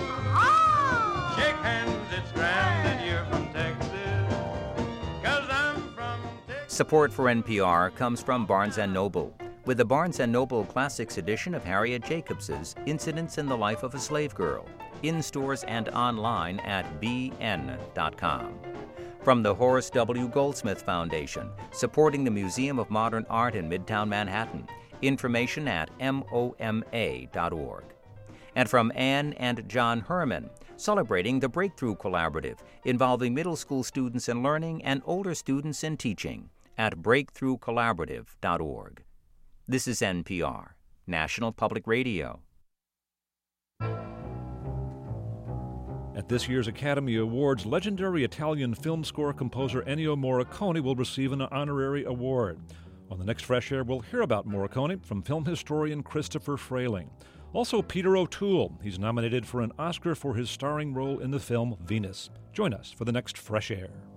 Speaker 9: Ah!
Speaker 8: Shake hands, it's grand that you're from Texas. 'Cause I'm from Texas.
Speaker 4: Support for N P R comes from Barnes and Noble, with the Barnes and Noble Classics edition of Harriet Jacobs's Incidents in the Life of a Slave Girl, in stores and online at b n dot com. From the Horace W. Goldsmith Foundation, supporting the Museum of Modern Art in Midtown Manhattan. Information at m o m a dot org. And from Anne and John Herman, celebrating the Breakthrough Collaborative, involving middle school students in learning and older students in teaching, at breakthrough collaborative dot org. This is N P R, National Public Radio.
Speaker 1: At this year's Academy Awards, legendary Italian film score composer Ennio Morricone will receive an honorary award. On the next Fresh Air, we'll hear about Morricone from film historian Christopher Frayling. Also, Peter O'Toole. He's nominated for an Oscar for his starring role in the film Venus. Join us for the next Fresh Air.